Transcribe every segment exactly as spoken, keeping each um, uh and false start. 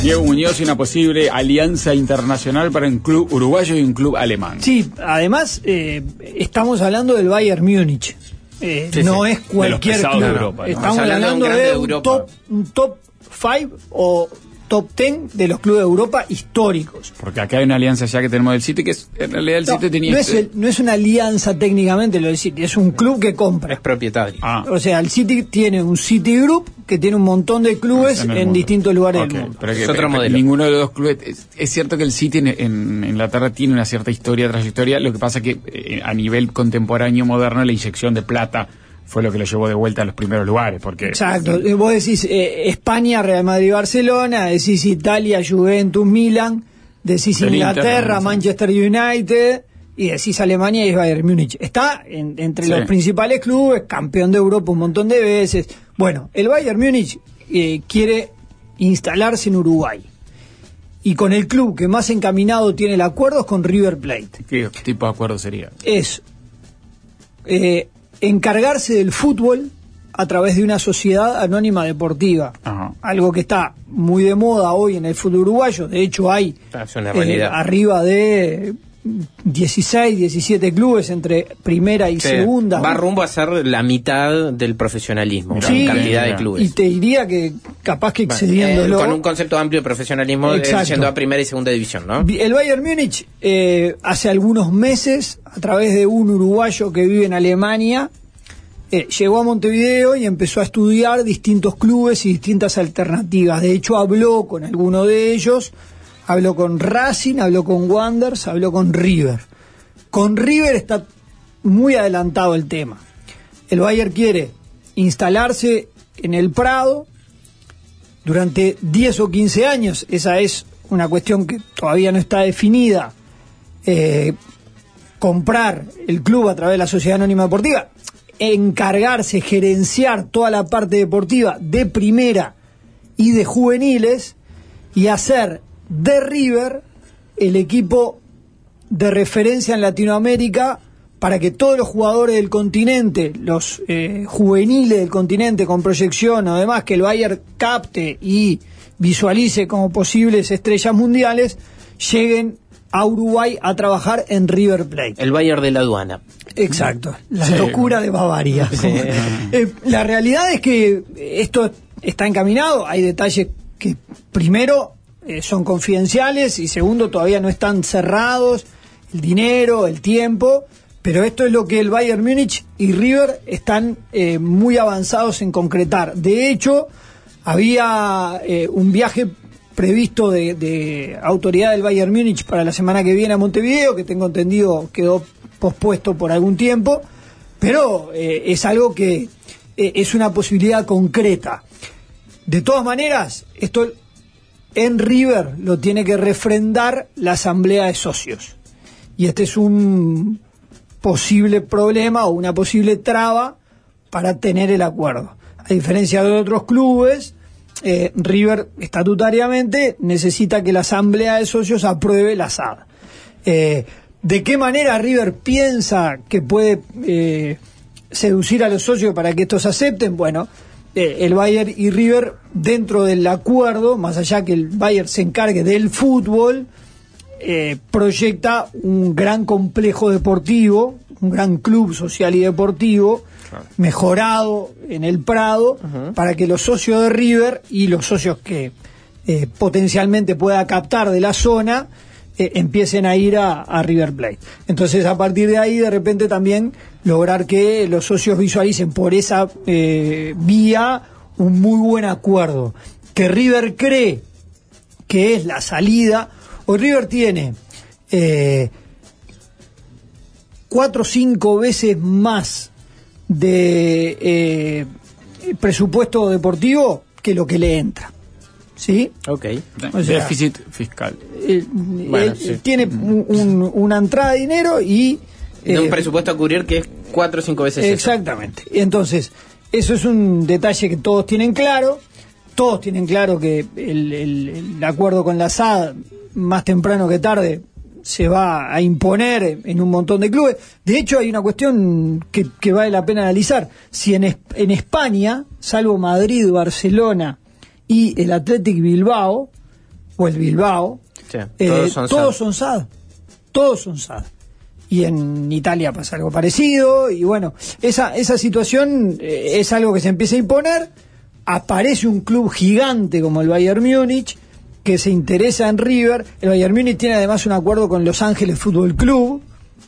Diego Muñoz y una posible alianza internacional para un club uruguayo y un club alemán. Sí, además eh, estamos hablando del Bayern Múnich. Eh, sí, no sí. es cualquier club. De Europa, ¿no? Estamos hablando de, de un top, un top cinco o top diez de los clubes de Europa históricos. Porque acá hay una alianza ya que tenemos del City, que es, en realidad el no, City tenía... No es, el, no es una alianza técnicamente lo del City, es un club que compra. Es propietario. Ah. O sea, el City tiene un City Group que tiene un montón de clubes en, en distintos lugares okay, del mundo. Pero que, es otro pero, modelo. Ninguno de los dos clubes... Es, es cierto que el City en, en Inglaterra tiene una cierta historia, trayectoria, lo que pasa que eh, a nivel contemporáneo, moderno, la inyección de plata fue lo que lo llevó de vuelta a los primeros lugares, porque... Exacto, vos decís eh, España, Real Madrid, Barcelona, decís Italia, Juventus, Milan, decís Inglaterra, Inter, Manchester United, y decís Alemania y Bayern Múnich. Está en, entre sí. los principales clubes, campeón de Europa un montón de veces. Bueno, el Bayern Múnich eh, quiere instalarse en Uruguay, y con el club que más encaminado tiene el acuerdo es con River Plate. ¿Qué tipo de acuerdo sería? Es... Eh, encargarse del fútbol a través de una sociedad anónima deportiva. Ajá. Algo que está muy de moda hoy en el fútbol uruguayo. De hecho hay eh, arriba de dieciséis, diecisiete clubes entre primera y sí. segunda. Va rumbo a ser la mitad del profesionalismo, sí, la cantidad de clubes. Y te diría que capaz que excediéndolo. Bueno, eh, con un concepto amplio de profesionalismo, eh, yendo a primera y segunda división, ¿no? El Bayern Múnich eh, hace algunos meses, a través de un uruguayo que vive en Alemania, eh, llegó a Montevideo y empezó a estudiar distintos clubes y distintas alternativas. De hecho habló con alguno de ellos. Habló con Racing, habló con Wanderers, habló con River. Con River está muy adelantado el tema. El Bayern quiere instalarse en el Prado durante diez o quince años. Esa es una cuestión que todavía no está definida. Eh, comprar el club a través de la Sociedad Anónima Deportiva, encargarse, gerenciar toda la parte deportiva de primera y de juveniles y hacer de River el equipo de referencia en Latinoamérica para que todos los jugadores del continente, los eh, juveniles del continente con proyección o demás, que el Bayern capte y visualice como posibles estrellas mundiales, lleguen a Uruguay a trabajar en River Plate. El Bayern de la aduana. Exacto, la sí. locura de Bavaria. Sí. eh, la realidad es que esto está encaminado, hay detalles que primero Eh, son confidenciales y segundo todavía no están cerrados, el dinero, el tiempo, pero esto es lo que el Bayern Múnich y River están eh, muy avanzados en concretar. De hecho, había eh, un viaje previsto de, de autoridad del Bayern Múnich para la semana que viene a Montevideo, que tengo entendido quedó pospuesto por algún tiempo, pero eh, es algo que eh, es una posibilidad concreta. De todas maneras, esto en River lo tiene que refrendar la asamblea de socios. Y este es un posible problema o una posible traba para tener el acuerdo. A diferencia de otros clubes, eh, River estatutariamente necesita que la asamblea de socios apruebe la S A D. Eh, ¿De qué manera River piensa que puede eh, seducir a los socios para que estos acepten? Bueno, el Bayern y River, dentro del acuerdo, más allá que el Bayern se encargue del fútbol, eh, proyecta un gran complejo deportivo, un gran club social y deportivo, claro, mejorado en el Prado, uh-huh, para que los socios de River y los socios que eh, potencialmente pueda captar de la zona eh, empiecen a ir a, a River Plate. Entonces, a partir de ahí, de repente también lograr que los socios visualicen por esa eh, vía un muy buen acuerdo, que River cree que es la salida. Hoy River tiene eh, cuatro o cinco veces más de eh, presupuesto deportivo que lo que le entra, ¿sí? Ok. O sea, déficit fiscal. Eh, bueno, sí. Tiene un, un, una entrada de dinero y de un presupuesto a cubrir que es cuatro o cinco veces exactamente. Eso. Entonces, eso es un detalle que todos tienen claro. Todos tienen claro que el, el, el acuerdo con la S A D, más temprano que tarde, se va a imponer en un montón de clubes. De hecho, hay una cuestión que, que vale la pena analizar. Si en, en España, salvo Madrid, Barcelona y el Athletic Bilbao, o el Bilbao, sí, eh, todos son todos S A D. son S A D, todos son S A D. Y en Italia pasa algo parecido, y bueno, esa, esa situación eh, es algo que se empieza a imponer. Aparece un club gigante como el Bayern Múnich, que se interesa en River. El Bayern Múnich tiene además un acuerdo con Los Ángeles Fútbol Club,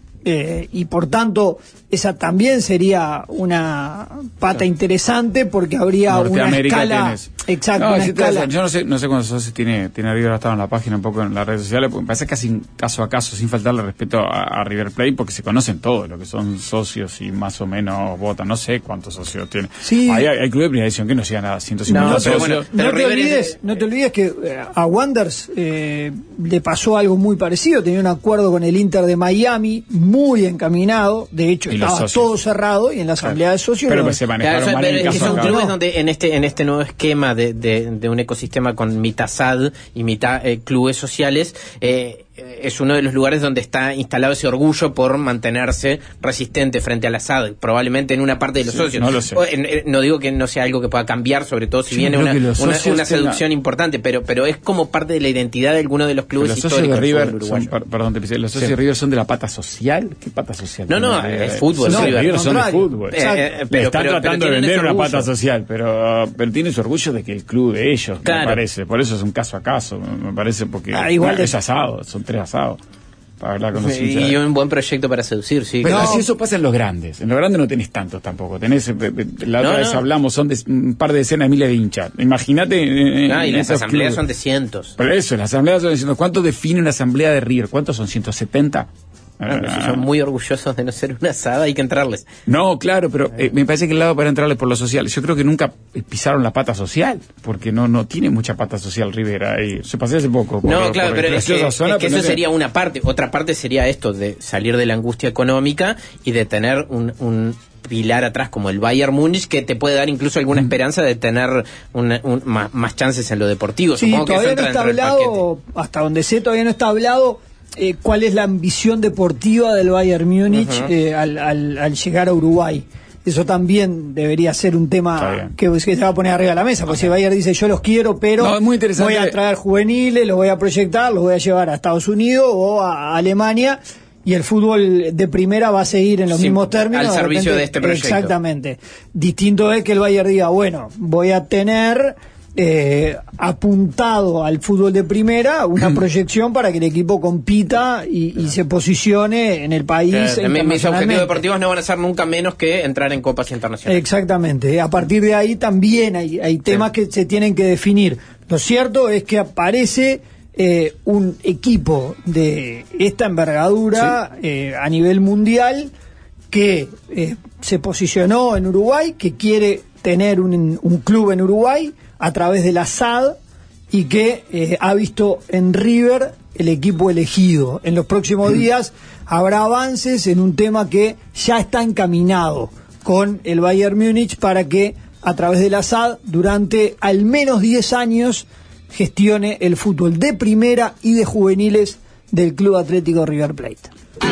eh, y por tanto esa también sería una pata interesante, porque habría una escala. Tienes. Exacto, no, una si escala. Yo no sé, no sé cuántos socios tiene, tiene River, estaba en la página, un poco en las redes sociales, porque me parece casi caso a caso, sin faltarle respeto a, a River Plate, porque se conocen todos lo que son socios y más o menos votan. No sé cuántos socios tiene. Sí. Hay, hay clubes de primera edición que no llegan a ciento cincuenta No, socios. bueno, no, pero te River olvides, es- no te olvides que eh, a Wanderers eh, le pasó algo muy parecido. Tenía un acuerdo con el Inter de Miami muy encaminado. De hecho, Y los estaba socios. todo cerrado, y en la asamblea de socios Pero lo- pues se manejaron Claro, mal pero en es que caso son a clubes caso. donde en este en este nuevo esquema de, de, de un ecosistema con mitad S A D y mitad eh, clubes sociales, eh, es uno de los lugares donde está instalado ese orgullo por mantenerse resistente frente a la S A D, probablemente en una parte de los Sí, socios. no lo sé. O, en- en- no digo que no sea algo que pueda cambiar, sobre todo si Yo viene creo una, que los una, socios una tengan- seducción importante, pero pero es como parte de la identidad de alguno de los clubes Los socios históricos de del River fútbol son, uruguayo. per- perdón, te pisé, los socios Sí. de River son de la pata social. ¿Qué pata social? No, no, tiene es River? fútbol, No, River. River son de Contrario. fútbol. Eh, eh, Le pero- están pero- tratando pero de tienen vender ese una orgullo. pata social, pero, pero tiene su orgullo de que el club de ellos, Claro. me parece. Por eso es un caso a caso, me parece, porque Ah, igual bueno, de- es asado, son tres asados. Para hablar con los hinchas. Y un buen proyecto para seducir, sí. Pero claro. así eso pasa en los grandes. En los grandes no tenés tantos tampoco. Tenés, eh, eh, la otra No, vez no. hablamos, son de un par de decenas de miles de hinchas. Imagínate. eh, Ah, y en las esos asambleas clubes. son de cientos. Pero eso, las asambleas son diciendo, ¿cuánto define una asamblea de River? ¿Cuántos son? ¿ciento setenta? Bueno, si son muy orgullosos de no ser una asada, hay que entrarles. No, claro, pero eh, me parece que el lado para entrarle por lo social, yo creo que nunca eh, pisaron la pata social, porque no no tiene mucha pata social Rivera ahí. Se pasé hace poco. Por, No, claro, por pero es que, preciosa es zona, que pero eso no te- sería una parte. Otra parte sería esto, de salir de la angustia económica y de tener un, un pilar atrás como el Bayern Múnich, que te puede dar incluso alguna esperanza de tener una- un- más, más chances en lo deportivo. Sí, Supongo que eso todavía no entra está dentro del paquete. hablado, hasta donde sé, todavía no está hablado eh, cuál es la ambición deportiva del Bayern Múnich Ujú. eh, al, al- al llegar a Uruguay. Eso también debería ser un Está tema bien. que, que se va a poner arriba de la mesa, porque si el Bayern dice yo los quiero, pero No, es muy interesante. voy a traer juveniles, los voy a proyectar, los voy a llevar a Estados Unidos o a Alemania, y el fútbol de primera va a seguir en los Sí, mismos términos. al servicio de este proyecto. Exactamente. Distinto es que el Bayern diga, bueno, voy a tener eh, apuntado al fútbol de primera una proyección para que el equipo compita y, y se posicione en el país. Eh, mi- mis objetivos internacionalmente. deportivos no van a ser nunca menos que entrar en copas internacionales. Exactamente. A partir de ahí también hay, hay temas que se tienen que definir. Lo cierto es que aparece eh, un equipo de esta envergadura eh, a nivel mundial que eh, se posicionó en Uruguay, que quiere tener un, un club en Uruguay a través de la S A D y que eh, ha visto en River el equipo elegido. En los próximos días habrá avances en un tema que ya está encaminado con el Bayern Múnich para que a través de la S A D durante al menos diez años gestione el fútbol de primera y de juveniles del Club Atlético River Plate.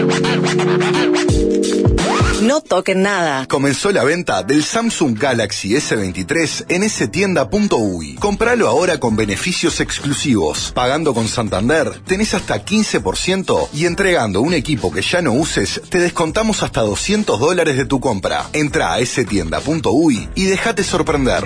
No toquen nada. Comenzó la venta del Samsung Galaxy ese veintitrés en esetienda punto uy. Compralo ahora con beneficios exclusivos. Pagando con Santander, tenés hasta quince por ciento y entregando un equipo que ya no uses, te descontamos hasta doscientos dólares de tu compra. Entra a esetienda punto uy y déjate sorprender.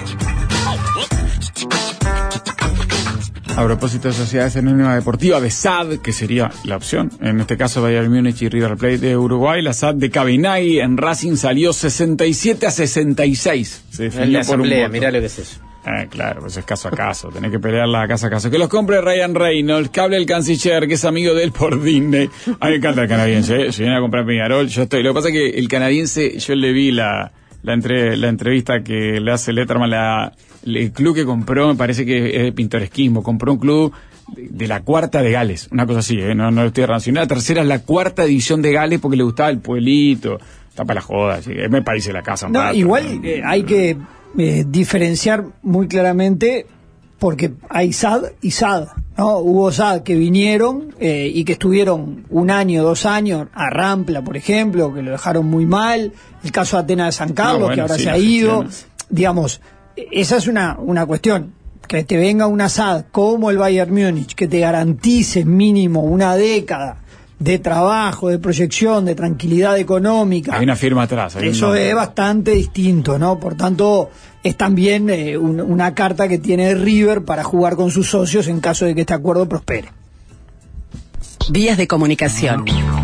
A propósito de Sociedades Anónimas Deportivas de S A D, que sería la opción, en este caso Bayern Múnich y River Plate de Uruguay, la S A D de Cabinagui en Racing salió sesenta y siete a sesenta y seis. Se En definió la por un asamblea, voto. mirá lo que es eso. Ah, claro, pues es caso a caso, tenés que pelearla caso a caso. Que los compre Ryan Reynolds, que hable el canciller, que es amigo de él por Disney. A mí me encanta el canadiense, ¿eh? Si viene a comprar Peñarol, yo estoy. Lo que pasa es que el canadiense, yo le vi la la, entre, la entrevista que le hace Letterman, la, el club que compró, me parece que es de pintoresquismo, compró un club de, de la cuarta de Gales, una cosa así, ¿eh? no, no lo estoy relacionando. La tercera es la cuarta división de Gales porque le gustaba el pueblito, está para la joda, así que me parece la casa. un No, rato, igual ¿no? eh, hay que eh, diferenciar muy claramente, porque hay S A D y S A D, ¿no? Hubo S A D que vinieron eh, y que estuvieron un año, dos años, a Rampla, por ejemplo, que lo dejaron muy mal, el caso de Atenas de San Carlos, No, bueno, que ahora sí, se ha las ido, gestiones. digamos, esa es una, una cuestión. que te venga una S A D como el Bayern Múnich, que te garantice mínimo una década de trabajo, de proyección, de tranquilidad económica. Hay una firma atrás. Hay Eso un... es bastante distinto, ¿no? Por tanto, es también eh, un, una carta que tiene River para jugar con sus socios en caso de que este acuerdo prospere. Vías de comunicación.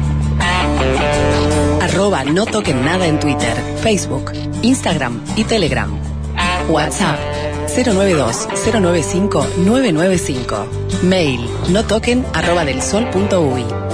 Arroba no toquen nada en Twitter, Facebook, Instagram y Telegram. WhatsApp cero nueve dos cero nueve cinco nueve nueve cinco. Mail no toquen arroba del sol punto uy.